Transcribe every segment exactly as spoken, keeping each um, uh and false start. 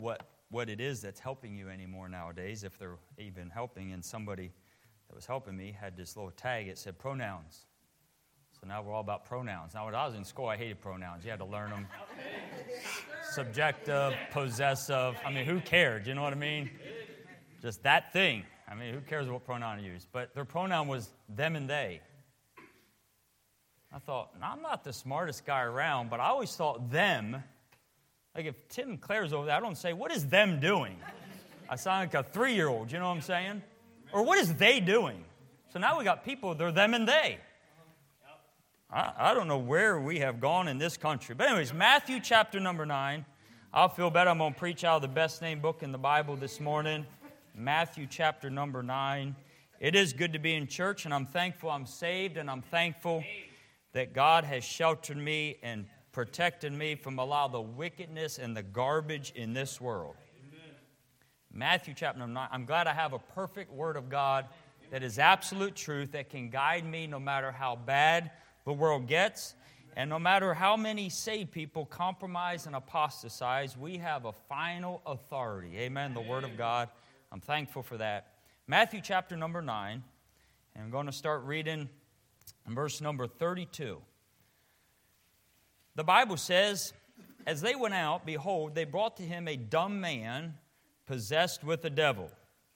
what what it is that's helping you anymore nowadays, if they're even helping. And somebody that was helping me had this little tag. It said pronouns. So now we're all about pronouns. Now, when I was in school, I hated pronouns. You had to learn them. Subjective, possessive. I mean, who cared? You know what I mean? Just that thing. I mean, who cares what pronoun to use? But their pronoun was them and they. I thought, I'm not the smartest guy around, but I always thought them. Like if Tim and Claire's over there, I don't say, what is them doing? I sound like a three-year-old, you know what I'm saying? Or what is they doing? So now we got people, they're them and they. I, I don't know where we have gone in this country. But anyways, Matthew chapter number nine. I'll feel better. I'm going to preach out of the best named book in the Bible this morning. Matthew chapter number nine. It is good to be in church, and I'm thankful I'm saved, and I'm thankful that God has sheltered me and protected me from a lot of the wickedness and the garbage in this world. Amen. Matthew chapter number nine. I'm glad I have a perfect word of God that is absolute truth that can guide me no matter how bad the world gets. And no matter how many saved people compromise and apostatize, we have a final authority. Amen, the Word of God. I'm thankful for that. Matthew chapter number nine. And I'm going to start reading verse number thirty-two. The Bible says, as they went out, behold, they brought to him a dumb man possessed with a devil.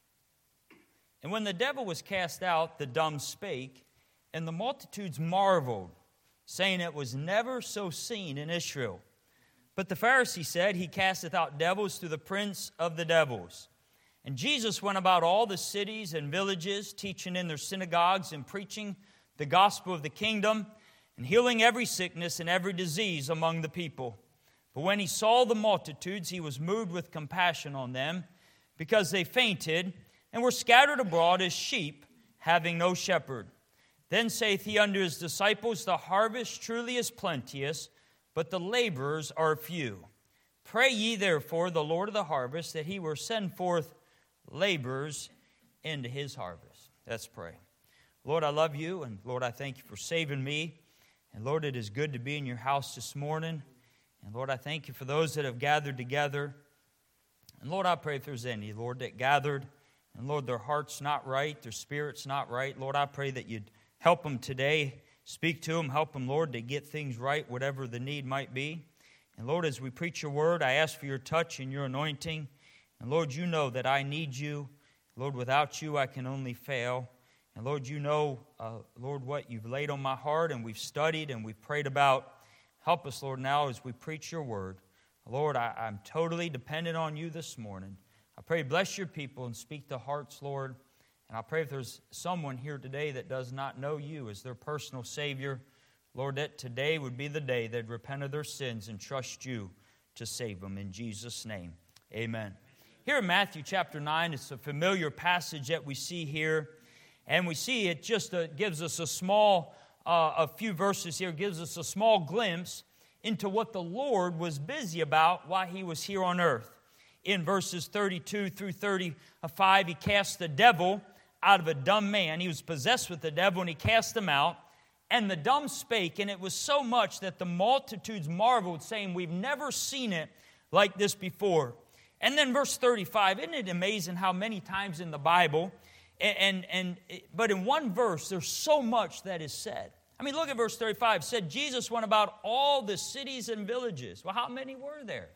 And when the devil was cast out, the dumb spake, and the multitudes marveled, saying it was never so seen in Israel. But the Pharisee said, he casteth out devils through the prince of the devils. And Jesus went about all the cities and villages, teaching in their synagogues and preaching the gospel of the kingdom, and healing every sickness and every disease among the people. But when he saw the multitudes, he was moved with compassion on them, because they fainted and were scattered abroad as sheep, having no shepherd. Then saith he unto his disciples, the harvest truly is plenteous, but the laborers are few. Pray ye therefore the Lord of the harvest, that he will send forth laborers into his harvest. Let's pray. Lord, I love you, and Lord, I thank you for saving me. And Lord, it is good to be in your house this morning. And Lord, I thank you for those that have gathered together. And Lord, I pray if there's any, Lord, that gathered, and Lord, their heart's not right, their spirit's not right. Lord, I pray that you'd help them today. Speak to them, help them, Lord, to get things right, whatever the need might be. And Lord, as we preach your word, I ask for your touch and your anointing. And Lord, you know that I need you. Lord, without you, I can only fail. And Lord, you know, uh, Lord, what you've laid on my heart, and we've studied and we've prayed about. Help us, Lord, now as we preach your word. Lord, I, I'm totally dependent on you this morning. I pray, bless your people and speak to hearts, Lord. And I pray if there's someone here today that does not know you as their personal Savior, Lord, that today would be the day they'd repent of their sins and trust you to save them. In Jesus' name, amen. Here in Matthew chapter nine, it's a familiar passage that we see here. And we see it just uh, gives us a small, uh, a few verses here, gives us a small glimpse into what the Lord was busy about while he was here on earth. In verses thirty-two through thirty-five, he cast the devil out of a dumb man. He was possessed with the devil, and he cast him out. And the dumb spake, and it was so much that the multitudes marveled, saying, we've never seen it like this before. And then verse thirty-five, isn't it amazing how many times in the Bible, and, and, and but in one verse, there's so much that is said. I mean, look at verse thirty-five. It said, Jesus went about all the cities and villages. Well, how many were there?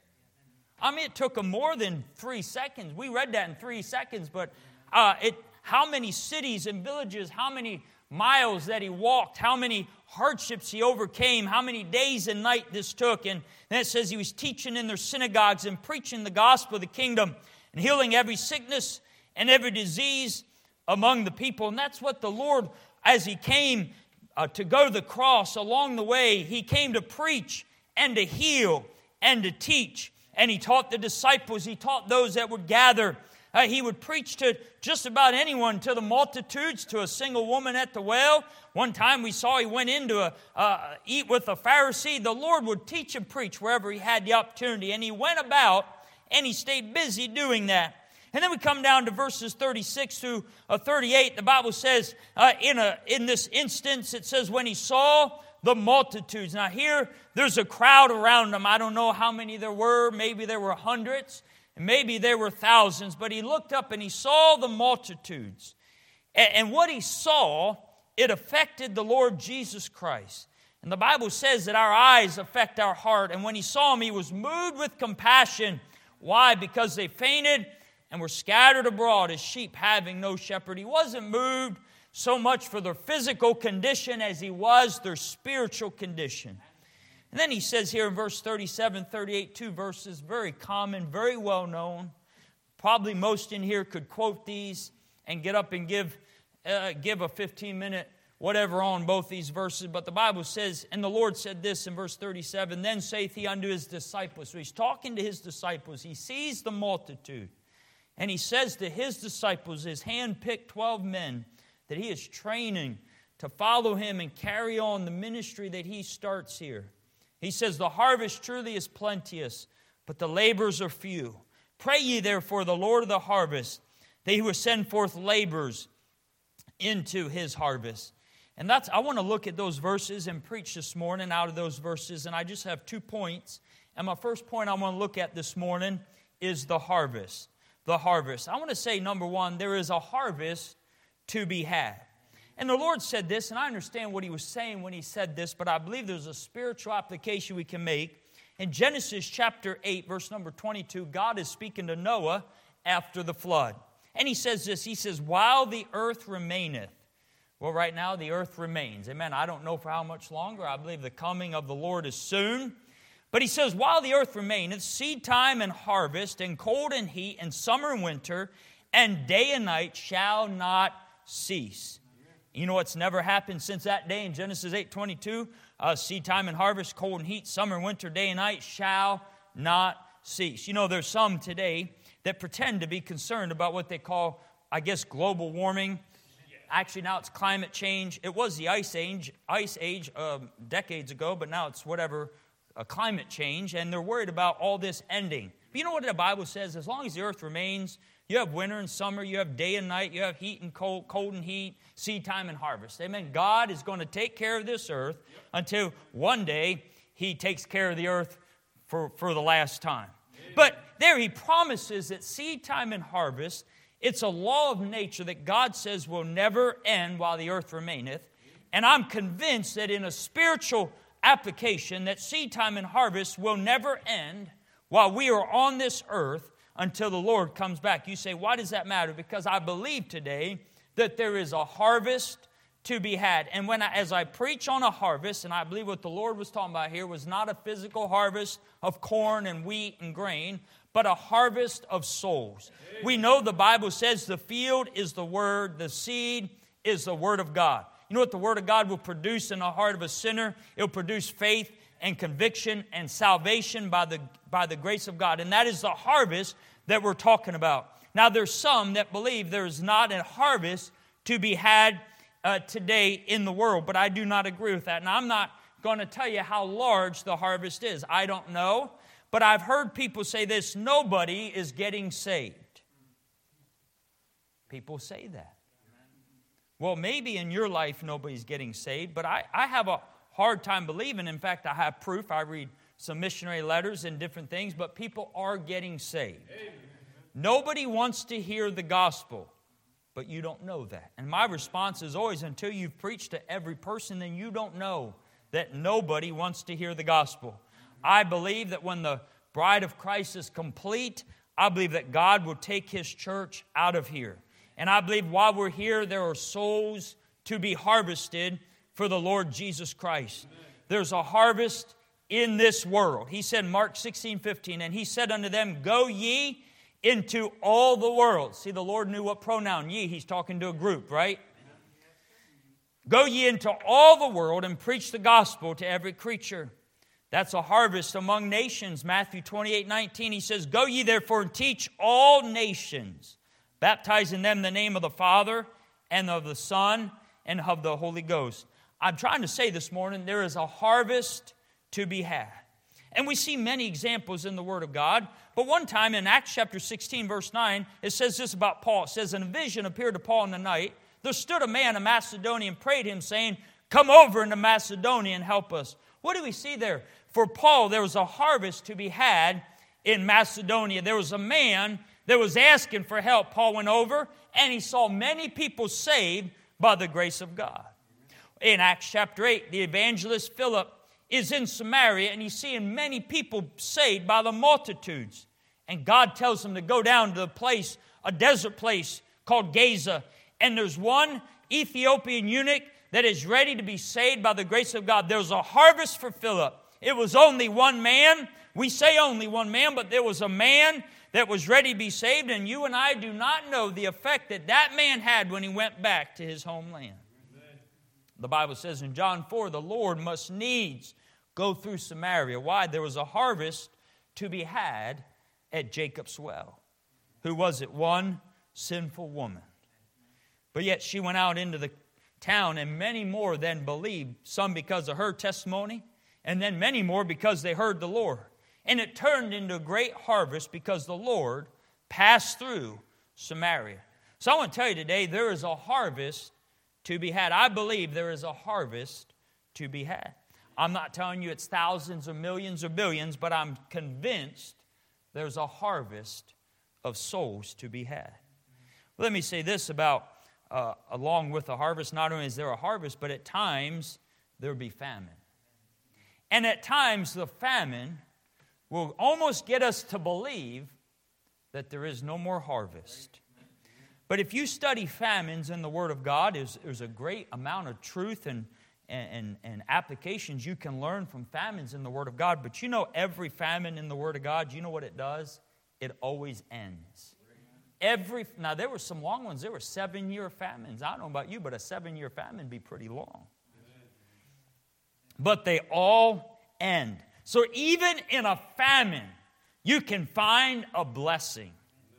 I mean, it took him more than three seconds. We read that in three seconds, but uh, it how many cities and villages, how many miles that he walked, how many hardships he overcame, how many days and night this took. And then it says he was teaching in their synagogues and preaching the gospel of the kingdom and healing every sickness and every disease among the people. And that's what the Lord, as he came uh, to go to the cross along the way, he came to preach and to heal and to teach. And he taught the disciples, he taught those that would gather. Uh, he would preach to just about anyone, to the multitudes, to a single woman at the well. One time we saw he went in to a, uh, eat with a Pharisee. The Lord would teach and preach wherever he had the opportunity. And he went about and he stayed busy doing that. And then we come down to verses thirty-six through thirty-eight. The Bible says, uh, in, a, in this instance, it says, when he saw the multitudes. Now here, there's a crowd around them. I don't know how many there were. Maybe there were hundreds. And maybe there were thousands, but he looked up and he saw the multitudes. And, and what he saw, it affected the Lord Jesus Christ. And the Bible says that our eyes affect our heart. And when he saw them, he was moved with compassion. Why? Because they fainted and were scattered abroad as sheep having no shepherd. He wasn't moved so much for their physical condition as he was their spiritual condition. And then he says here in verse thirty-seven, thirty-eight, two verses, very common, very well known. Probably most in here could quote these and get up and give, uh, give a fifteen-minute whatever on both these verses. But the Bible says, and the Lord said this in verse thirty-seven, then saith he unto his disciples. So he's talking to his disciples. He sees the multitude. And he says to his disciples, his hand-picked twelve men, that he is training to follow him and carry on the ministry that he starts here. He says, the harvest truly is plenteous, but the laborers are few. Pray ye therefore the Lord of the harvest, that he will send forth laborers into his harvest. And that's, I want to look at those verses and preach this morning out of those verses. And I just have two points. And my first point I want to look at this morning is the harvest. The harvest. I want to say, number one, there is a harvest to be had. And the Lord said this, and I understand what he was saying when he said this, but I believe there's a spiritual application we can make. In Genesis chapter eight, verse number twenty-two, God is speaking to Noah after the flood. And he says this, he says, while the earth remaineth. Well, right now the earth remains. Amen. I don't know for how much longer. I believe the coming of the Lord is soon. But he says, while the earth remaineth, seed time and harvest, and cold and heat, and summer and winter, and day and night shall not cease. You know what's never happened since that day in Genesis eight twenty-two? Uh, seed time and harvest, cold and heat, summer and winter, day and night shall not cease. You know, there's some today that pretend to be concerned about what they call, I guess, global warming. Actually, now it's climate change. It was the ice age, ice age uh, decades ago, but now it's whatever, uh, climate change, and they're worried about all this ending. But you know what the Bible says? As long as the earth remains, you have winter and summer, you have day and night, you have heat and cold, cold and heat, seed time and harvest. Amen. God is going to take care of this earth until one day he takes care of the earth for, for the last time. But there he promises that seed time and harvest, it's a law of nature that God says will never end while the earth remaineth. And I'm convinced that in a spiritual application that seed time and harvest will never end while we are on this earth until the Lord comes back. You say, why does that matter? Because I believe today that there is a harvest to be had. And when I, as I preach on a harvest, and I believe what the Lord was talking about here was not a physical harvest of corn and wheat and grain, but a harvest of souls. We know the Bible says the field is the word, the seed is the word of God. You know what the word of God will produce in the heart of a sinner? It will produce faith and conviction and salvation by the, by the grace of God. And that is the harvest that we're talking about. Now, there's some that believe there is not a harvest to be had uh, today in the world, but I do not agree with that. And I'm not going to tell you how large the harvest is. I don't know, but I've heard people say this, nobody is getting saved. People say that. Well, maybe in your life nobody's getting saved, but I, I have a hard time believing. In fact, I have proof. I read some missionary letters and different things, but people are getting saved. Amen. Nobody wants to hear the gospel, but you don't know that. And my response is always, until you've preached to every person, then you don't know that nobody wants to hear the gospel. I believe that when the bride of Christ is complete, I believe that God will take His church out of here. And I believe while we're here, there are souls to be harvested for the Lord Jesus Christ. Amen. There's a harvest in this world. He said, Mark sixteen fifteen, and He said unto them, go ye into all the world. See, the Lord knew what pronoun ye. He's talking to a group, right? Go ye into all the world and preach the gospel to every creature. That's a harvest among nations. Matthew twenty-eight nineteen, He says, go ye therefore and teach all nations, baptizing them in the name of the Father and of the Son and of the Holy Ghost. I'm trying to say this morning, there is a harvest to be had. And we see many examples in the Word of God. But one time in Acts chapter sixteen, verse nine, it says this about Paul. It says, and a vision appeared to Paul in the night. There stood a man in Macedonia and prayed him, saying, come over into Macedonia and help us. What do we see there? For Paul, there was a harvest to be had in Macedonia. There was a man that was asking for help. Paul went over and he saw many people saved by the grace of God. In Acts chapter eight, the evangelist Philip is in Samaria and he's seeing many people saved by the multitudes. And God tells him to go down to a place, a desert place called Gaza. And there's one Ethiopian eunuch that is ready to be saved by the grace of God. There's a harvest for Philip. It was only one man. We say only one man, but there was a man that was ready to be saved. And you and I do not know the effect that that man had when he went back to his homeland. Amen. The Bible says in John four, the Lord must needs go through Samaria. Why? There was a harvest to be had at Jacob's well. Who was it? One sinful woman. But yet she went out into the town, and many more then believed, some because of her testimony, and then many more because they heard the Lord. And it turned into a great harvest because the Lord passed through Samaria. So I want to tell you today, there is a harvest to be had. I believe there is a harvest to be had. I'm not telling you it's thousands or millions or billions, but I'm convinced there's a harvest of souls to be had. Let me say this about Uh, along with the harvest. Not only is there a harvest, but at times there will be famine. And at times the famine will almost get us to believe that there is no more harvest. But if you study famines in the Word of God, there's, there's a great amount of truth and, and, and applications you can learn from famines in the Word of God. But you know, every famine in the Word of God, you know what it does? It always ends. Every now there were some long ones. There were seven-year famines. I don't know about you, but a seven-year famine would be pretty long. But they all end. So even in a famine, you can find a blessing.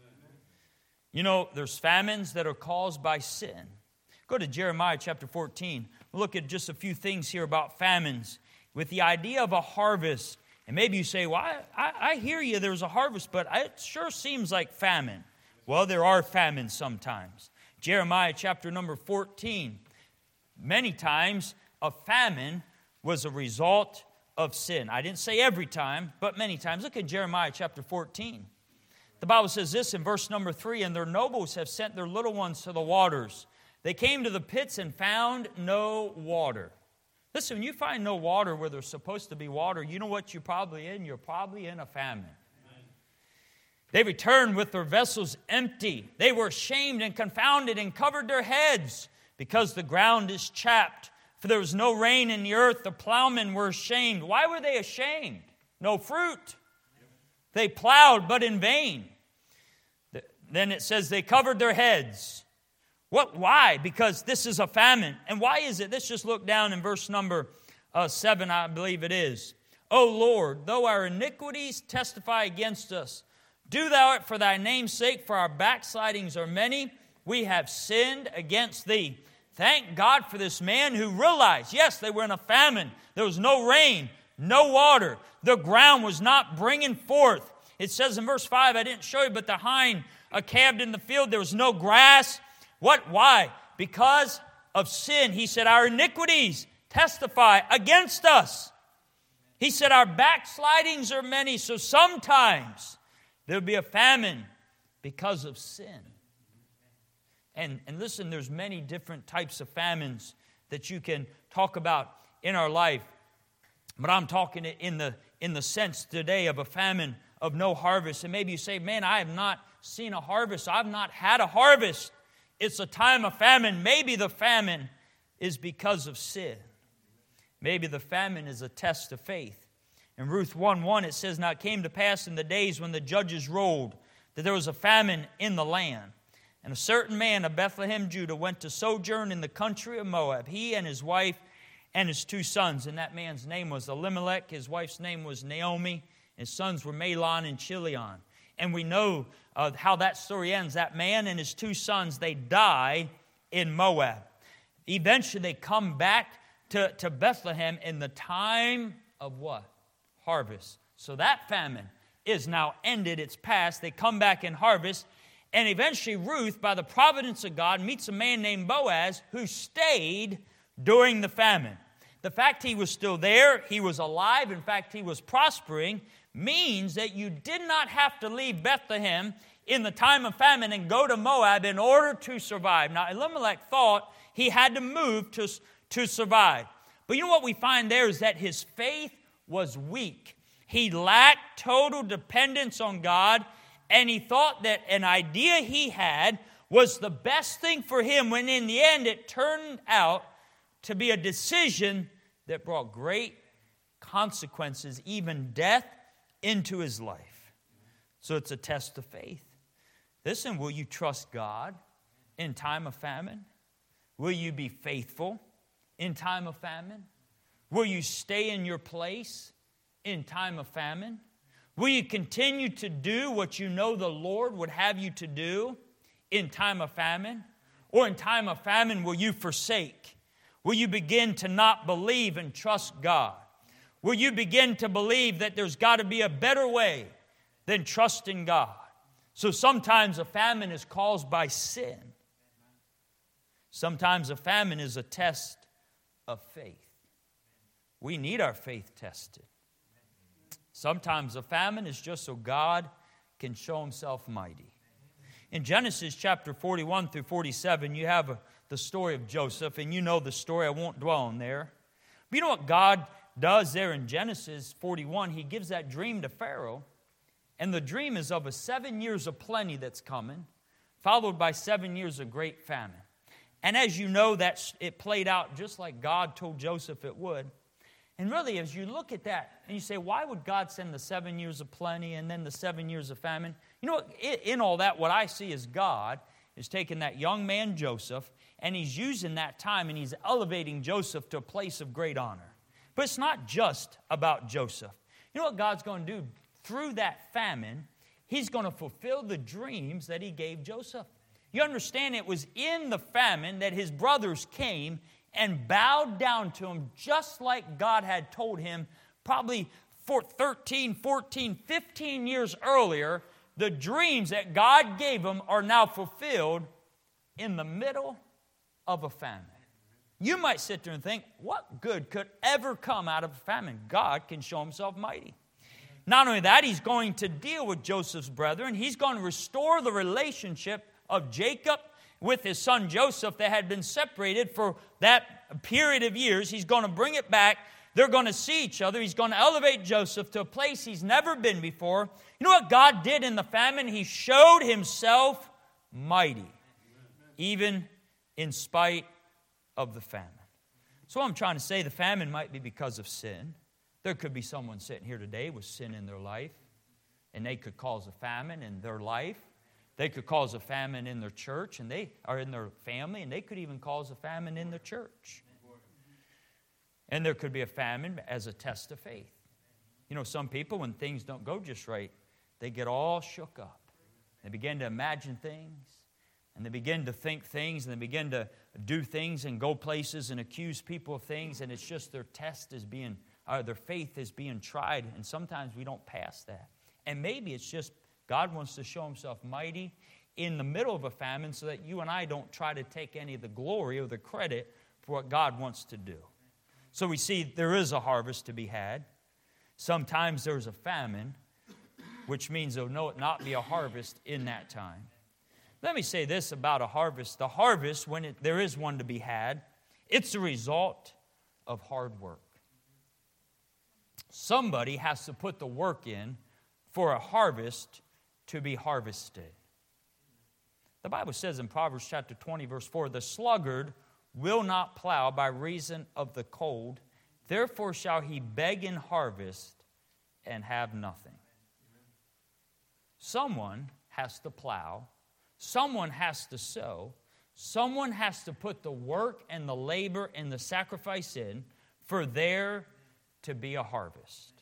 You know, there's famines that are caused by sin. Go to Jeremiah chapter fourteen. We'll look at just a few things here about famines with the idea of a harvest. And maybe you say, well, I, I, I hear you, there's a harvest, but it sure seems like famine. Well, there are famines sometimes. Jeremiah chapter number fourteen. Many times a famine was a result of sin. I didn't say every time, but many times. Look at Jeremiah chapter fourteen. The Bible says this in verse number three, and their nobles have sent their little ones to the waters. They came to the pits and found no water. Listen, when you find no water where there's supposed to be water, you know what you're probably in? You're probably in a famine. They returned with their vessels empty. They were ashamed and confounded and covered their heads because the ground is chapped. For there was no rain in the earth. The plowmen were ashamed. Why were they ashamed? No fruit. They plowed, but in vain. Then it says they covered their heads. What? Why? Because this is a famine. And why is it? Let's just look down in verse number uh, seven, I believe it is. O Lord, though our iniquities testify against us, do thou it for thy name's sake, for our backslidings are many. We have sinned against thee. Thank God for this man who realized, yes, they were in a famine. There was no rain, no water. The ground was not bringing forth. It says in verse five, I didn't show you, but the hind uh, calved in the field. There was no grass. What? Why? Because of sin. He said, our iniquities testify against us. He said, our backslidings are many. So sometimes there'll be a famine because of sin. And, and listen, there's many different types of famines that you can talk about in our life. But I'm talking in the, in the sense today of a famine of no harvest. And maybe you say, man, I have not seen a harvest. I've not had a harvest. It's a time of famine. Maybe the famine is because of sin. Maybe the famine is a test of faith. In Ruth one one, it says, now it came to pass in the days when the judges rolled that there was a famine in the land. And a certain man of Bethlehem, Judah, went to sojourn in the country of Moab, he and his wife and his two sons. And that man's name was Elimelech. His wife's name was Naomi. His sons were Mahlon and Chilion. And we know uh, how that story ends. That man and his two sons, they die in Moab. Eventually, they come back to, to Bethlehem in the time of what? Harvest. So that famine is now ended. It's past. They come back in harvest. And eventually Ruth, by the providence of God, meets a man named Boaz who stayed during the famine. The fact he was still there, he was alive, in fact he was prospering, means that you did not have to leave Bethlehem in the time of famine and go to Moab in order to survive. Now, Elimelech thought he had to move to, to survive. But you know what we find there is that his faith was weak. He lacked total dependence on God, and he thought that an idea he had was the best thing for him, when in the end it turned out to be a decision that brought great consequences, even death, into his life. So it's a test of faith. Listen, will you trust God in time of famine? Will you be faithful in time of famine? Will you stay in your place in time of famine? Will you continue to do what you know the Lord would have you to do in time of famine? Or in time of famine, will you forsake? Will you begin to not believe and trust God? Will you begin to believe that there's got to be a better way than trusting God? So sometimes a famine is caused by sin. Sometimes a famine is a test of faith. We need our faith tested. Sometimes a famine is just so God can show himself mighty. In Genesis chapter forty-one through forty-seven, you have a, the story of Joseph, and you know the story. I won't dwell on there. But you know what God does there in Genesis forty-one? He gives that dream to Pharaoh, and the dream is of a seven years of plenty that's coming, followed by seven years of great famine. And as you know, that it played out just like God told Joseph it would. And really, as you look at that, and you say, why would God send the seven years of plenty and then the seven years of famine? You know what? In all that, what I see is God is taking that young man Joseph, and he's using that time, and he's elevating Joseph to a place of great honor. But it's not just about Joseph. You know what God's going to do? Through that famine, he's going to fulfill the dreams that he gave Joseph. You understand, it was in the famine that his brothers came and bowed down to him, just like God had told him probably for thirteen, fourteen, fifteen years earlier. The dreams that God gave him are now fulfilled in the middle of a famine. You might sit there and think, what good could ever come out of a famine? God can show himself mighty. Not only that, he's going to deal with Joseph's brethren. He's going to restore the relationship of Jacob with his son Joseph that had been separated for that period of years. He's going to bring it back. They're going to see each other. He's going to elevate Joseph to a place he's never been before. You know what God did in the famine? He showed himself mighty, even in spite of the famine. So I'm trying to say, the famine might be because of sin. There could be someone sitting here today with sin in their life, and they could cause a famine in their life. They could cause a famine in their church, and they are in their family, and they could even cause a famine in the church. And there could be a famine as a test of faith. You know, some people, when things don't go just right, they get all shook up. They begin to imagine things, and they begin to think things, and they begin to do things and go places and accuse people of things, and it's just their test is being, or their faith is being tried, and sometimes we don't pass that. And maybe it's just God wants to show himself mighty in the middle of a famine so that you and I don't try to take any of the glory or the credit for what God wants to do. So we see there is a harvest to be had. Sometimes there's a famine, which means there will not be a harvest in that time. Let me say this about a harvest. The harvest, when it, there is one to be had, it's a result of hard work. Somebody has to put the work in for a harvest to be harvested. The Bible says in Proverbs chapter twenty, verse four, the sluggard will not plow by reason of the cold, therefore shall he beg in harvest and have nothing. Someone has to plow, someone has to sow, someone has to put the work and the labor and the sacrifice in for there to be a harvest.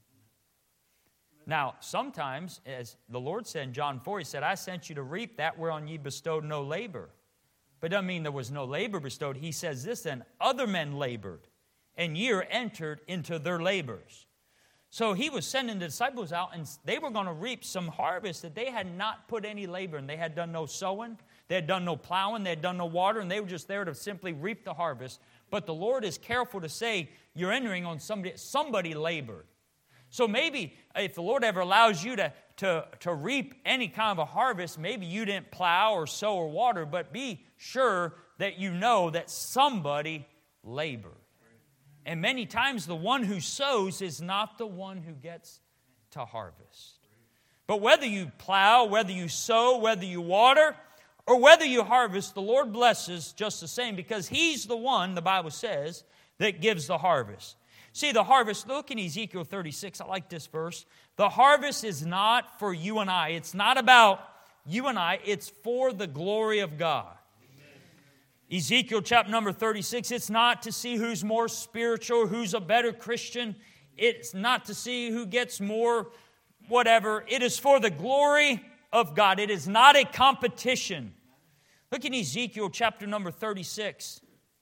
Now, sometimes, as the Lord said in John four, he said, I sent you to reap that whereon ye bestowed no labor. But it doesn't mean there was no labor bestowed. He says this then, other men labored, and ye are entered into their labors. So he was sending the disciples out, and they were going to reap some harvest that they had not put any labor in. They had done no sowing, they had done no plowing, they had done no water, and they were just there to simply reap the harvest. But the Lord is careful to say, you're entering on somebody, somebody labored. So maybe if the Lord ever allows you to, to, to reap any kind of a harvest, maybe you didn't plow or sow or water, but be sure that you know that somebody labored. And many times the one who sows is not the one who gets to harvest. But whether you plow, whether you sow, whether you water, or whether you harvest, the Lord blesses just the same, because He's the one, the Bible says, that gives the harvest. See, the harvest, look in Ezekiel thirty-six, I like this verse. The harvest is not for you and I. It's not about you and I. It's for the glory of God. Amen. Ezekiel chapter number thirty-six, it's not to see who's more spiritual, who's a better Christian. It's not to see who gets more whatever. It is for the glory of God. It is not a competition. Look in Ezekiel chapter number thirty-six.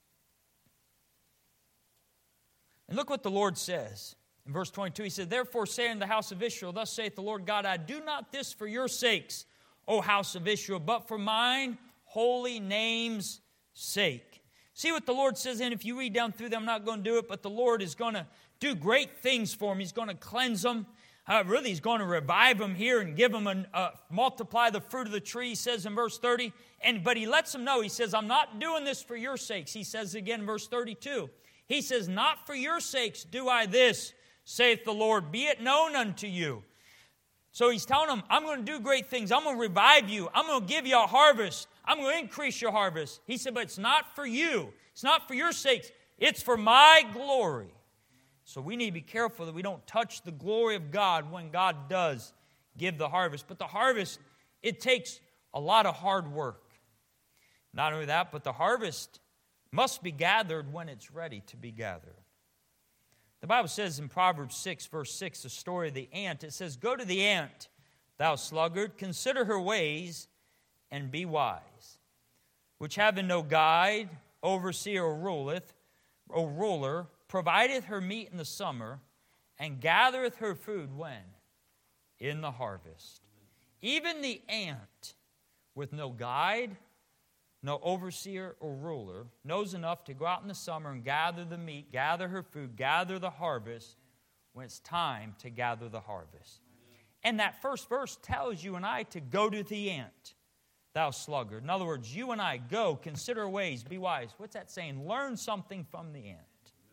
And look what the Lord says. In verse twenty-two, He said, Therefore say unto the house of Israel, Thus saith the Lord God, I do not this for your sakes, O house of Israel, but for mine holy name's sake. See what the Lord says, and if you read down through them, I'm not going to do it, but the Lord is going to do great things for them. He's going to cleanse them. Uh, really, He's going to revive them here and give them, a, uh, multiply the fruit of the tree, He says in verse thirty. And But He lets them know, He says, I'm not doing this for your sakes. He says again in verse thirty-two. He says, Not for your sakes do I this, saith the Lord, be it known unto you. So He's telling them, I'm going to do great things. I'm going to revive you. I'm going to give you a harvest. I'm going to increase your harvest. He said, but it's not for you. It's not for your sakes. It's for my glory. So we need to be careful that we don't touch the glory of God when God does give the harvest. But the harvest, it takes a lot of hard work. Not only that, but the harvest must be gathered when it's ready to be gathered. The Bible says in Proverbs six, verse six, the story of the ant, it says, Go to the ant, thou sluggard, consider her ways, and be wise, which having no guide, overseer, or ruleth, or ruler, provideth her meat in the summer, and gathereth her food when? In the harvest. Even the ant, with no guide, no overseer or ruler, knows enough to go out in the summer and gather the meat, gather her food, gather the harvest when it's time to gather the harvest. And that first verse tells you and I to go to the ant, thou sluggard. In other words, you and I go, consider ways, be wise. What's that saying? Learn something from the ant.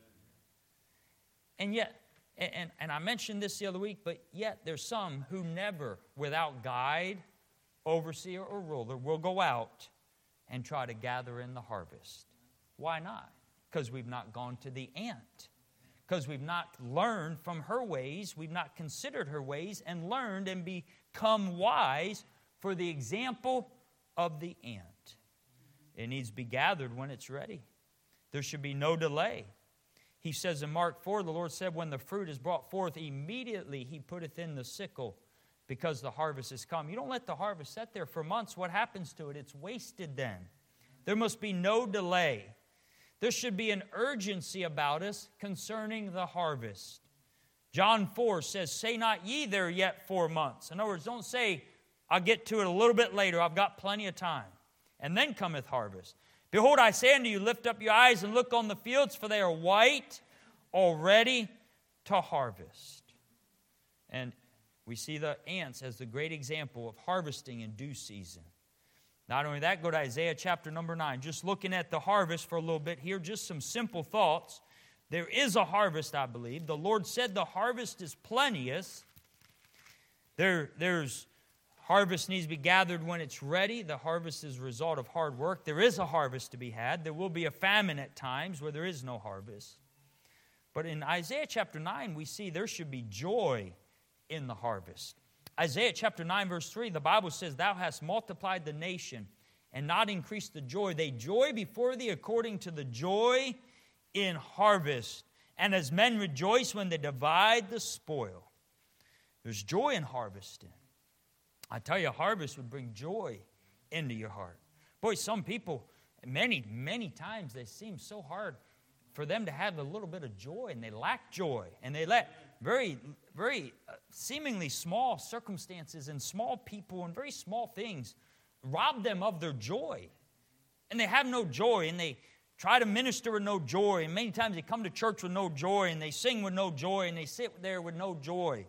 And yet, and, and I mentioned this the other week, but yet there's some who never, without guide, overseer, or ruler, will go out and try to gather in the harvest. Why not? Because we've not gone to the ant. Because we've not learned from her ways, we've not considered her ways and learned and become wise for the example of the ant. It needs to be gathered when it's ready. There should be no delay. He says in Mark four, the Lord said, when the fruit is brought forth, immediately He putteth in the sickle, because the harvest is come. You don't let the harvest sit there for months. What happens to it? It's wasted then. There must be no delay. There should be an urgency about us concerning the harvest. John four says, Say not ye there yet four months. In other words, don't say, I'll get to it a little bit later. I've got plenty of time. And then cometh harvest. Behold, I say unto you, lift up your eyes and look on the fields, for they are white already to harvest. And we see the ants as the great example of harvesting in due season. Not only that, go to Isaiah chapter number nine. Just looking at the harvest for a little bit here, just some simple thoughts. There is a harvest, I believe. The Lord said the harvest is plenteous. There, there's harvest needs to be gathered when it's ready. The harvest is a result of hard work. There is a harvest to be had. There will be a famine at times where there is no harvest. But in Isaiah chapter nine, we see there should be joy in the harvest. Isaiah chapter nine, verse three, the Bible says, Thou hast multiplied the nation and not increased the joy. They joy before Thee according to the joy in harvest, and as men rejoice when they divide the spoil. There's joy in harvesting. I tell you, harvest would bring joy into your heart. Boy, some people, many, many times, they seem so hard for them to have a little bit of joy, and they lack joy, and they let very, very uh, seemingly small circumstances and small people and very small things rob them of their joy. And they have no joy, and they try to minister with no joy. And many times they come to church with no joy, and they sing with no joy, and they sit there with no joy.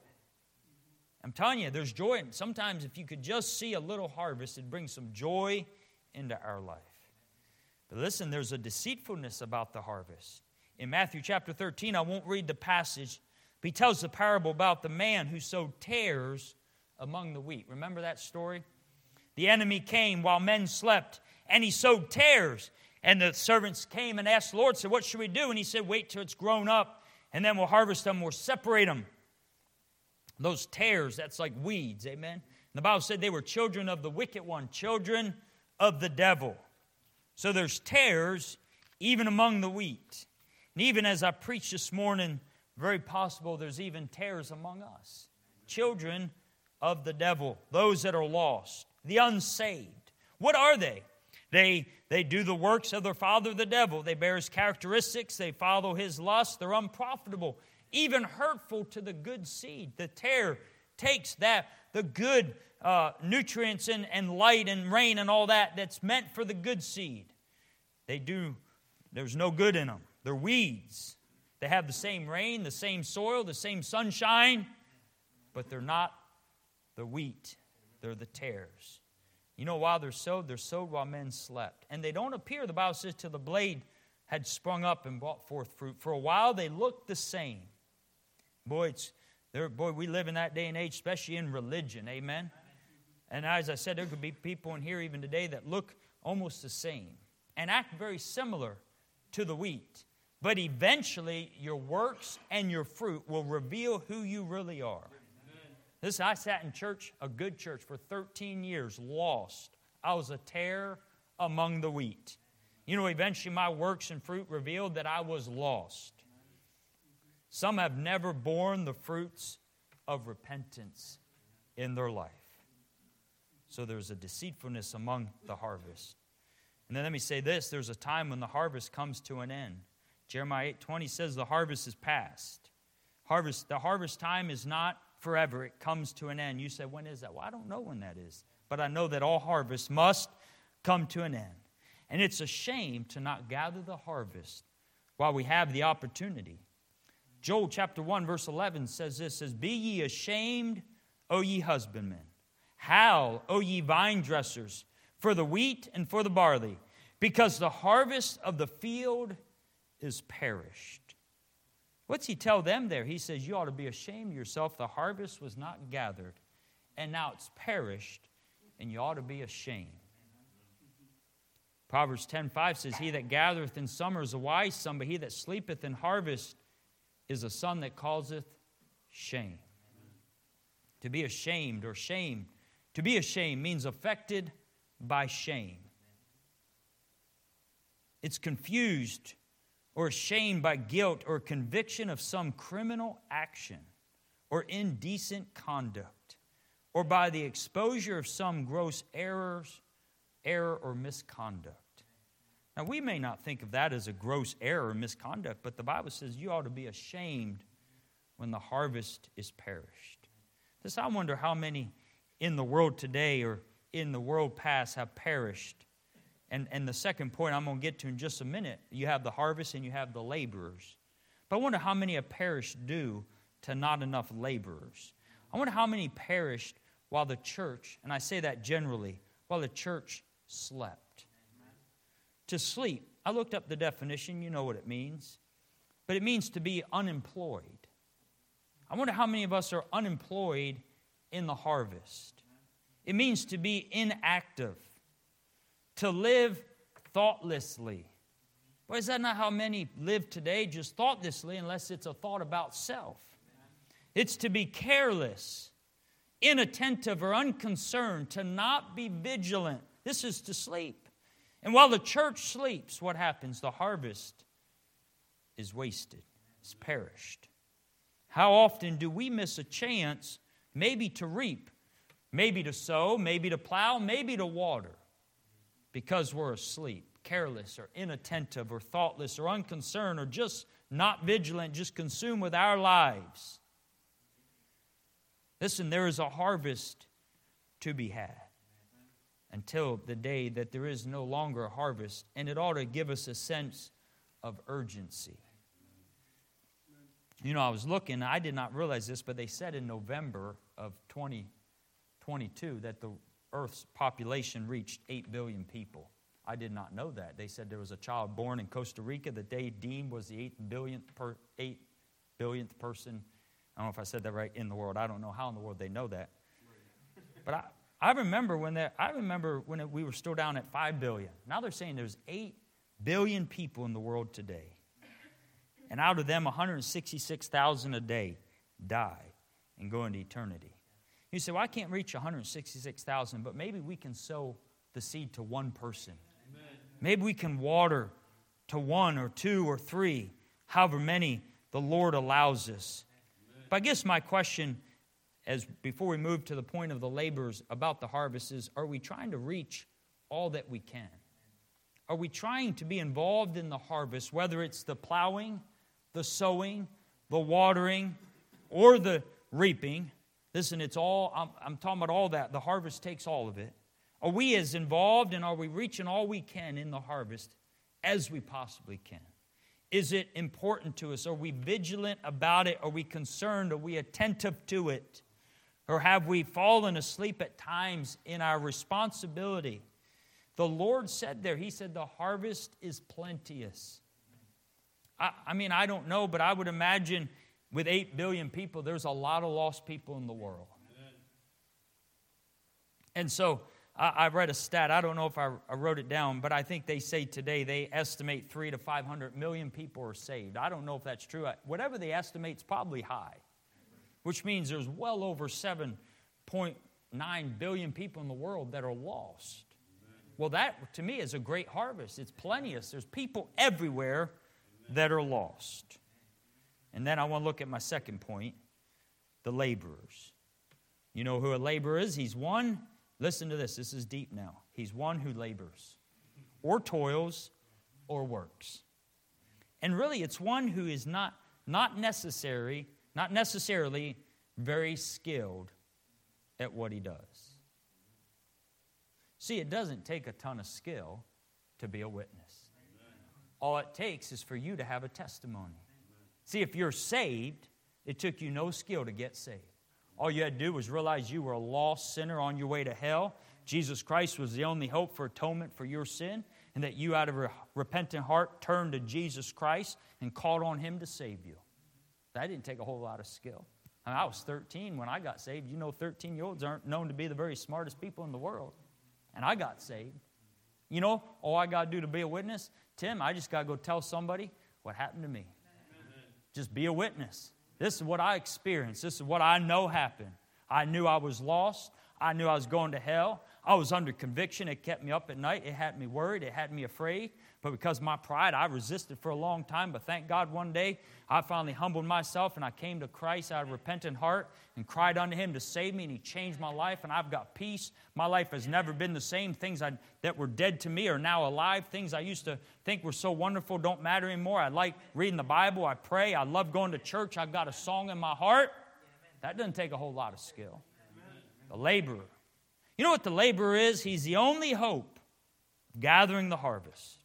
I'm telling you, there's joy. And sometimes if you could just see a little harvest, it brings some joy into our life. But listen, there's a deceitfulness about the harvest. In Matthew chapter thirteen, I won't read the passage, but he tells the parable about the man who sowed tares among the wheat. Remember that story? The enemy came while men slept, and he sowed tares. And the servants came and asked the Lord, said, what should we do? And he said, wait till it's grown up, and then we'll harvest them, we'll separate them. Those tares, that's like weeds, amen? And the Bible said they were children of the wicked one, children of the devil. So there's tares even among the wheat. And even as I preached this morning, very possible there's even tares among us. Children of the devil, those that are lost, the unsaved. What are they? They, they do the works of their father, the devil. They bear his characteristics. They follow his lust. They're unprofitable, even hurtful to the good seed. The tare takes that, the good uh, nutrients and, and light and rain and all that that's meant for the good seed. They do, there's no good in them. They're weeds. They have the same rain, the same soil, the same sunshine, but they're not the wheat. They're the tares. You know, while they're sowed, they're sowed while men slept. And they don't appear, the Bible says, till the blade had sprung up and brought forth fruit. For a while, they looked the same. Boy, it's, boy, we live in that day and age, especially in religion. Amen? And as I said, there could be people in here even today that look almost the same and act very similar to the wheat. But eventually, your works and your fruit will reveal who you really are. This, I sat in church, a good church, for thirteen years, lost. I was a tare among the wheat. You know, eventually my works and fruit revealed that I was lost. Some have never borne the fruits of repentance in their life. So there's a deceitfulness among the harvest. And then let me say this, there's a time when the harvest comes to an end. Jeremiah eight twenty says the harvest is past. Harvest, the harvest time is not forever. It comes to an end. You say, when is that? Well, I don't know when that is. But I know that all harvest must come to an end. And it's a shame to not gather the harvest while we have the opportunity. Joel chapter one verse eleven says this, says, be ye ashamed, O ye husbandmen. Howl, O ye vine dressers, for the wheat and for the barley, because the harvest of the field is perished. What's he tell them there? He says, you ought to be ashamed of yourself. The harvest was not gathered, and now it's perished, and you ought to be ashamed. Proverbs ten five says, he that gathereth in summer is a wise son, but he that sleepeth in harvest is a son that causeth shame. To be ashamed or shamed. To be ashamed means affected by shame. It's confused or ashamed by guilt or conviction of some criminal action or indecent conduct, or by the exposure of some gross errors, error or misconduct. Now, we may not think of that as a gross error or misconduct, but the Bible says you ought to be ashamed when the harvest is perished. This, I wonder how many in the world today or in the world past have perished. And, and the second point I'm going to get to in just a minute, you have the harvest and you have the laborers. But I wonder how many have perished due to not enough laborers. I wonder how many perished while the church, and I say that generally, while the church slept. To sleep, I looked up the definition, you know what it means. But it means to be unemployed. I wonder how many of us are unemployed in the harvest. It means to be inactive. To live thoughtlessly. Well, is that not how many live today? Just thoughtlessly, unless it's a thought about self. It's to be careless, inattentive, or unconcerned, to not be vigilant. This is to sleep. And while the church sleeps, what happens? The harvest is wasted. It's perished. How often do we miss a chance maybe to reap, maybe to sow, maybe to plow, maybe to water, because we're asleep, careless, or inattentive, or thoughtless, or unconcerned, or just not vigilant, just consumed with our lives? Listen, there is a harvest to be had. And until the day that there is no longer a harvest, and it ought to give us a sense of urgency. You know, I was looking, I did not realize this, but they said in November of twenty twenty-two that the Earth's population reached eight billion people. I did not know that. They said there was a child born in Costa Rica that they deemed was the eighth billionth, per, eight billionth person. I don't know if I said that right, in the world. I don't know how in the world they know that. But I, I remember when that, I remember when it, we were still down at five billion. Now they're saying there's eight billion people in the world today. And out of them, one hundred sixty-six thousand a day die and go into eternity. You say, well, I can't reach one hundred sixty-six thousand, but maybe we can sow the seed to one person. Amen. Maybe we can water to one or two or three, however many the Lord allows us. Amen. But I guess my question, as before we move to the point of the laborers about the harvest, is, are we trying to reach all that we can? Are we trying to be involved in the harvest, whether it's the plowing, the sowing, the watering, or the reaping? Listen, it's all, I'm, I'm talking about all that. The harvest takes all of it. Are we as involved, and are we reaching all we can in the harvest as we possibly can? Is it important to us? Are we vigilant about it? Are we concerned? Are we attentive to it? Or have we fallen asleep at times in our responsibility? The Lord said there, He said the harvest is plenteous. I, I mean, I don't know, but I would imagine with eight billion people, there's a lot of lost people in the world. Amen. And so, I, I read a stat, I don't know if I, I wrote it down, but I think they say today they estimate three to five hundred million people are saved. I don't know if that's true. I, whatever they estimate is probably high, which means there's well over seven point nine billion people in the world that are lost. Amen. Well, that to me is a great harvest. It's plenteous. There's people everywhere that are lost. And then I want to look at my second point, the laborers. You know who a laborer is? He's one, listen to this, this is deep now. He's one who labors, or toils, or works. And really, it's one who is not, not necessary, not necessarily very skilled at what he does. See, it doesn't take a ton of skill to be a witness. All it takes is for you to have a testimony. See, if you're saved, it took you no skill to get saved. All you had to do was realize you were a lost sinner on your way to hell. Jesus Christ was the only hope for atonement for your sin, and that you out of a repentant heart turned to Jesus Christ and called on Him to save you. That didn't take a whole lot of skill. I mean, I was thirteen when I got saved. You know, thirteen-year-olds aren't known to be the very smartest people in the world. And I got saved. You know, all I got to do to be a witness, Tim, I just got to go tell somebody what happened to me. Just be a witness. This is what I experienced. This is what I know happened. I knew I was lost. I knew I was going to hell. I was under conviction. It kept me up at night. It had me worried. It had me afraid. But because of my pride, I resisted for a long time. But thank God one day, I finally humbled myself and I came to Christ out of a repentant heart and cried unto Him to save me. And He changed my life and I've got peace. My life has never been the same. Things I, that were dead to me are now alive. Things I used to think were so wonderful don't matter anymore. I like reading the Bible. I pray. I love going to church. I've got a song in my heart. That doesn't take a whole lot of skill. The laborer. You know what the laborer is? He's the only hope of gathering the harvest.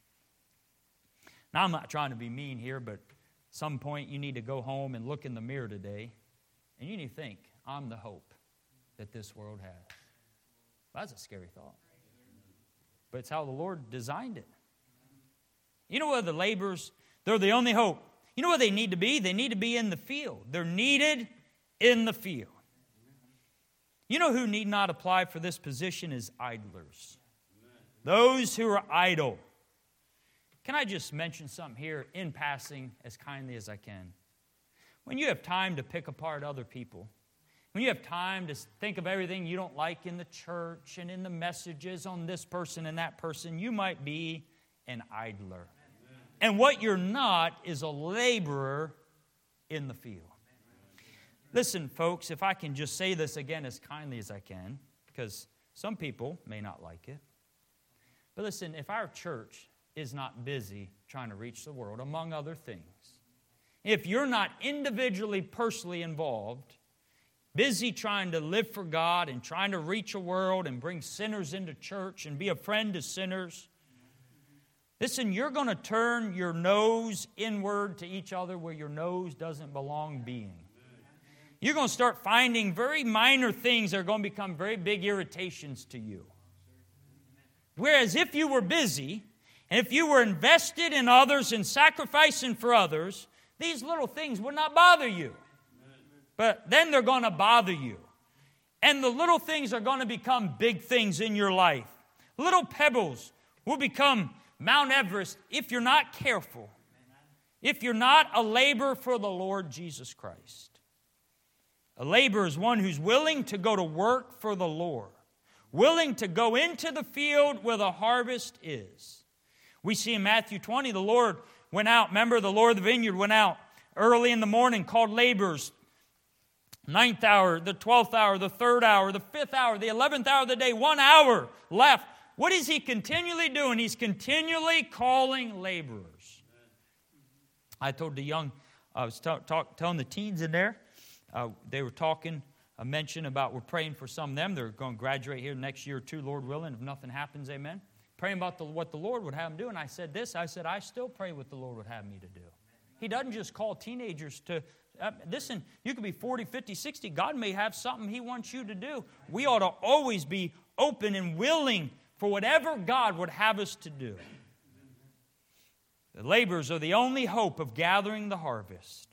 Now, I'm not trying to be mean here, but at some point you need to go home and look in the mirror today, and you need to think, I'm the hope that this world has. Well, that's a scary thought. But it's how the Lord designed it. You know what the laborers, they're the only hope. You know what they need to be? They need to be in the field. They're needed in the field. You know who need not apply for this position is idlers. Those who are idle. Can I just mention something here in passing as kindly as I can? When you have time to pick apart other people, when you have time to think of everything you don't like in the church and in the messages on this person and that person, you might be an idler. Amen. And what you're not is a laborer in the field. Listen, folks, if I can just say this again as kindly as I can, because some people may not like it. But listen, if our church is not busy trying to reach the world, among other things, if you're not individually, personally involved busy trying to live for God and trying to reach a world and bring sinners into church and be a friend to sinners. Listen, you're going to turn your nose inward to each other where your nose doesn't belong being. You're going to start finding very minor things that are going to become very big irritations to you. Whereas if you were busy, and if you were invested in others and sacrificing for others, these little things would not bother you. But then they're going to bother you. And the little things are going to become big things in your life. Little pebbles will become Mount Everest if you're not careful. If you're not a laborer for the Lord Jesus Christ. A laborer is one who's willing to go to work for the Lord. Willing to go into the field where the harvest is. We see in Matthew twenty, the Lord went out. Remember, the Lord of the vineyard went out early in the morning, called laborers. Ninth hour, the twelfth hour, the third hour, the fifth hour, the eleventh hour of the day, one hour left. What is He continually doing? He's continually calling laborers. I told the young, I was talk, talk, telling the teens in there, uh, they were talking, a mention about we're praying for some of them. They're going to graduate here next year or two, Lord willing, if nothing happens, amen. Praying about the, what the Lord would have them do. And I said this, I said, I still pray what the Lord would have me to do. He doesn't just call teenagers to, uh, listen, you could be forty, fifty, sixty. God may have something He wants you to do. We ought to always be open and willing for whatever God would have us to do. The laborers are the only hope of gathering the harvest.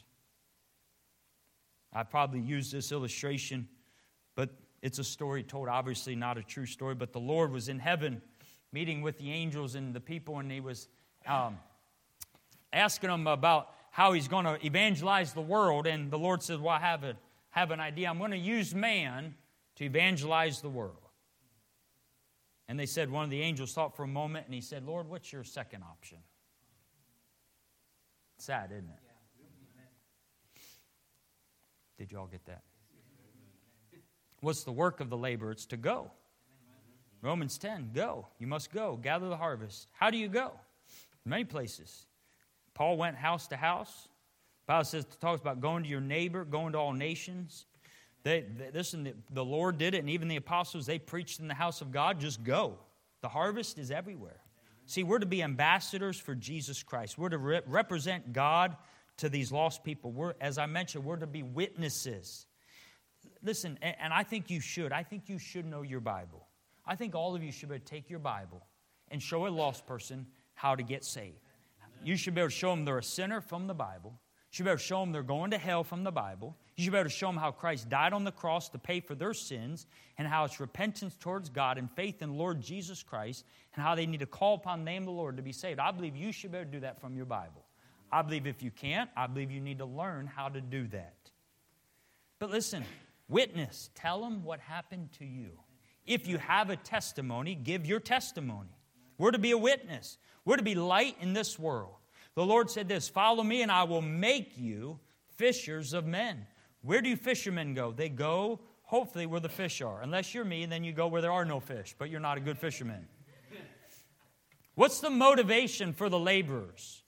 I probably used this illustration, but it's a story told, obviously not a true story, but the Lord was in heaven meeting with the angels and the people, and He was um, asking them about how He's going to evangelize the world, and the Lord said, well, I have, a, have an idea. I'm going to use man to evangelize the world. And they said, one of the angels thought for a moment, and he said, Lord, what's your second option? Sad, isn't it? Did you all get that? What's the work of the laborer? It's to go. Romans ten, go. You must go. Gather the harvest. How do you go? Many places. Paul went house to house. The Bible says, it talks about going to your neighbor, going to all nations. They, they, listen, the, the Lord did it, and even the apostles, they preached in the house of God. Just go. The harvest is everywhere. See, we're to be ambassadors for Jesus Christ. We're to re- represent God to these lost people. We're, as I mentioned, we're to be witnesses. Listen, and, and I think you should. I think you should know your Bible. I think all of you should be able to take your Bible and show a lost person how to get saved. You should be able to show them they're a sinner from the Bible. You should be able to show them they're going to hell from the Bible. You should be able to show them how Christ died on the cross to pay for their sins and how it's repentance towards God and faith in Lord Jesus Christ and how they need to call upon the name of the Lord to be saved. I believe you should be able to do that from your Bible. I believe if you can't, I believe you need to learn how to do that. But listen, witness. Tell them what happened to you. If you have a testimony, give your testimony. We're to be a witness. We're to be light in this world. The Lord said this, follow me and I will make you fishers of men. Where do fishermen go? They go, hopefully, where the fish are. Unless you're me, then you go where there are no fish, but you're not a good fisherman. What's the motivation for the laborers?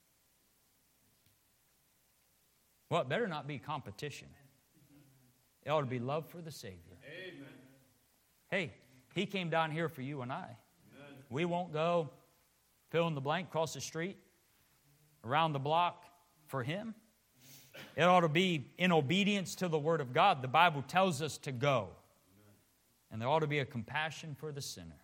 Well, it better not be competition. It ought to be love for the Savior. Amen. Hey, He came down here for you and I. Amen. We won't go fill in the blank, cross the street, around the block for Him. It ought to be in obedience to the Word of God. The Bible tells us to go. And there ought to be a compassion for the sinner.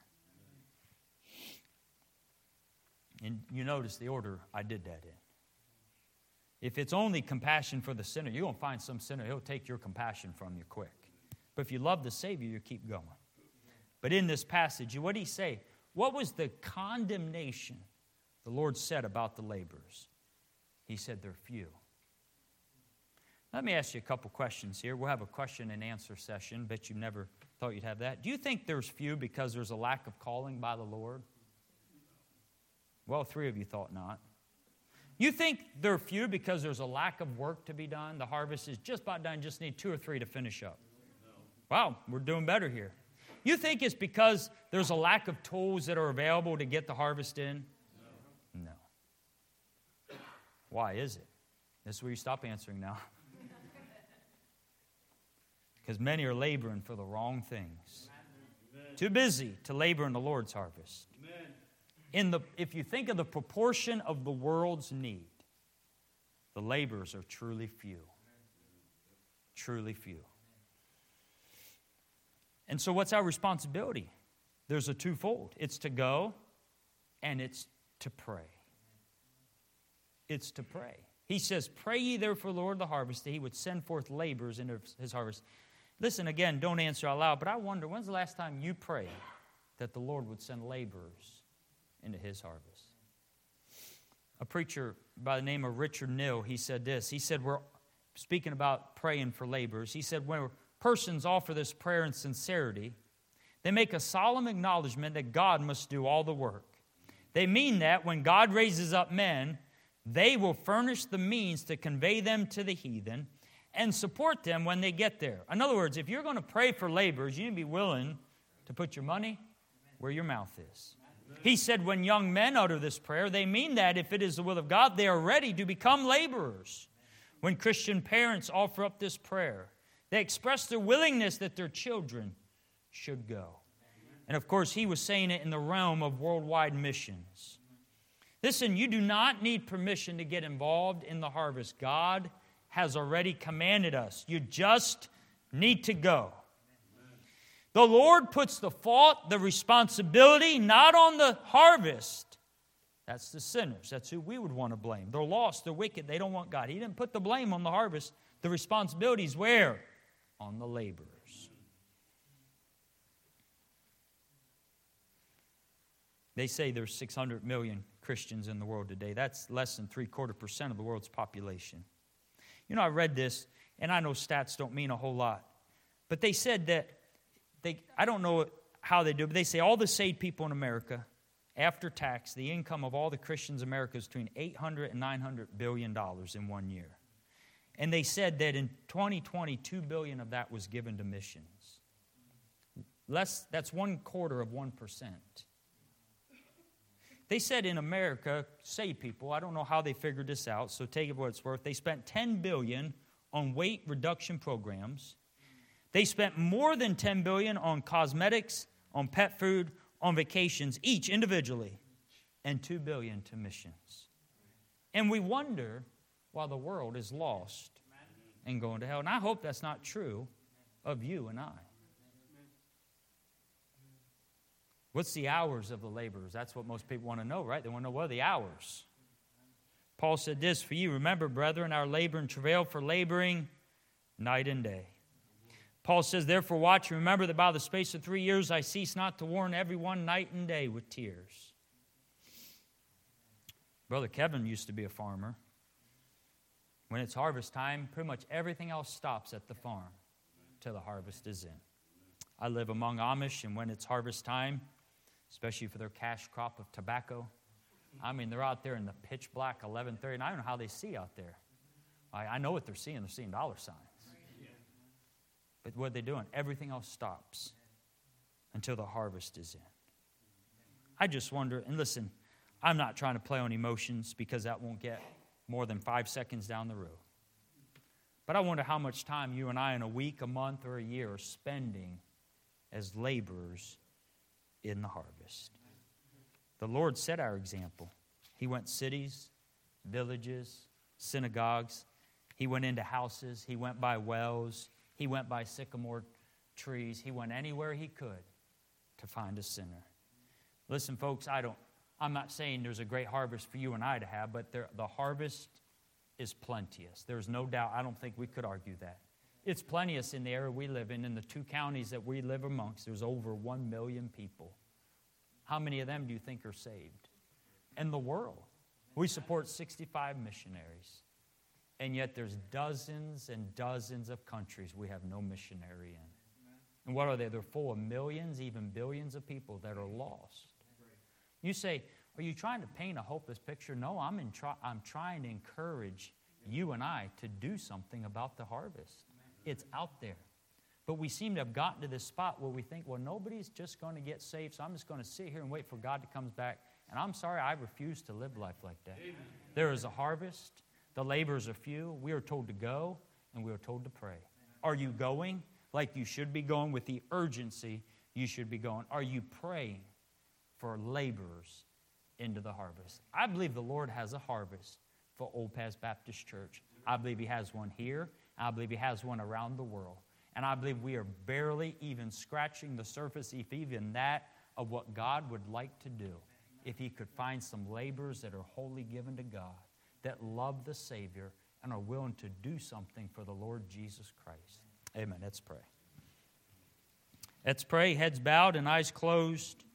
And you notice the order I did that in. If it's only compassion for the sinner, you're going to find some sinner, he'll take your compassion from you quick. But if you love the Savior, you keep going. But in this passage, what did He say? What was the condemnation the Lord said about the laborers? He said they're few. Let me ask you a couple questions here. We'll have a question and answer session. Bet you never thought you'd have that. Do you think there's few because there's a lack of calling by the Lord? Well, three of you thought not. You think they're few because there's a lack of work to be done? The harvest is just about done, just need two or three to finish up. Wow, we're doing better here. You think it's because there's a lack of tools that are available to get the harvest in? No. No. Why is it? This is where you stop answering now. Because many are laboring for the wrong things. Amen. Too busy to labor in the Lord's harvest. Amen. In the, if you think of the proportion of the world's need, the laborers are truly few. Truly few. And so what's our responsibility? There's a twofold. It's to go and it's to pray. It's to pray. He says, pray ye therefore, Lord of the harvest, that he would send forth laborers into his harvest. Listen, again, don't answer out loud, but I wonder, when's the last time you prayed that the Lord would send laborers into his harvest? A preacher by the name of Richard Nill, he said this. He said, we're speaking about praying for laborers. He said, when persons offer this prayer in sincerity, they make a solemn acknowledgement that God must do all the work. They mean that when God raises up men, they will furnish the means to convey them to the heathen and support them when they get there. In other words, if you're going to pray for laborers, you need to be willing to put your money where your mouth is. He said when young men utter this prayer, they mean that if it is the will of God, they are ready to become laborers. When Christian parents offer up this prayer, they express their willingness that their children should go. And of course, he was saying it in the realm of worldwide missions. Listen, you do not need permission to get involved in the harvest. God has already commanded us. You just need to go. The Lord puts the fault, the responsibility, not on the harvest. That's the sinners. That's who we would want to blame. They're lost. They're wicked. They don't want God. He didn't put the blame on the harvest. The responsibility is where? On the laborers. They say there's six hundred million Christians in the world today. That's less than three-quarter percent of the world's population. You know, I read this, and I know stats don't mean a whole lot. But they said that, they I don't know how they do it, but they say all the saved people in America, after tax, the income of all the Christians in America is between eight hundred and nine hundred billion dollars in one year. And they said that in twenty twenty, two billion dollars of that was given to missions. Less, that's one quarter of one percent. They said in America, saved people, I don't know how they figured this out, so take it for what it's worth. They spent ten billion dollars on weight reduction programs. They spent more than ten billion dollars on cosmetics, on pet food, on vacations, each individually, and two billion dollars to missions. And we wonder why the world is lost and going to hell. And I hope that's not true of you and I. What's the hours of the laborers? That's what most people want to know, right? They want to know what are the hours. Paul said this, for you, remember, brethren, our labor and travail for laboring night and day. Paul says, therefore watch and remember that by the space of three years I cease not to warn everyone night and day with tears. Brother Kevin used to be a farmer. When it's harvest time, pretty much everything else stops at the farm till the harvest is in. I live among Amish, and when it's harvest time, especially for their cash crop of tobacco, I mean, they're out there in the pitch black eleven thirty, and I don't know how they see out there. I, I know what they're seeing. They're seeing dollar signs. But what are they doing? Everything else stops until the harvest is in. I just wonder, and listen, I'm not trying to play on emotions because that won't get more than five seconds down the road. But I wonder how much time you and I in a week, a month, or a year are spending as laborers in the harvest. The Lord set our example. He went cities, villages, synagogues. He went into houses. He went by wells. He went by sycamore trees. He went anywhere he could to find a sinner. Listen, folks, I don't, I'm not saying there's a great harvest for you and I to have, but there, the harvest is plenteous. There's no doubt. I don't think we could argue that. It's plenteous in the area we live in. In the two counties that we live amongst, there's over one million people. How many of them do you think are saved? In the world. We support sixty-five missionaries. And yet there's dozens and dozens of countries we have no missionary in. And what are they? They're full of millions, even billions of people that are lost. You say, are you trying to paint a hopeless picture? No, I'm, in try- I'm trying to encourage you and I to do something about the harvest. It's out there. But we seem to have gotten to this spot where we think, well, nobody's just going to get saved, so I'm just going to sit here and wait for God to come back. And I'm sorry, I refuse to live life like that. Amen. There is a harvest. The laborers are few. We are told to go, and we are told to pray. Are you going? like you should be going, with the urgency you should be going? Are you praying for laborers into the harvest? I believe the Lord has a harvest for Old Paths Baptist Church. I believe He has one here. I believe He has one around the world. And I believe we are barely even scratching the surface, if even that, of what God would like to do. If He could find some laborers that are wholly given to God, that love the Savior, and are willing to do something for the Lord Jesus Christ. Amen. Let's pray. Let's pray, heads bowed and eyes closed.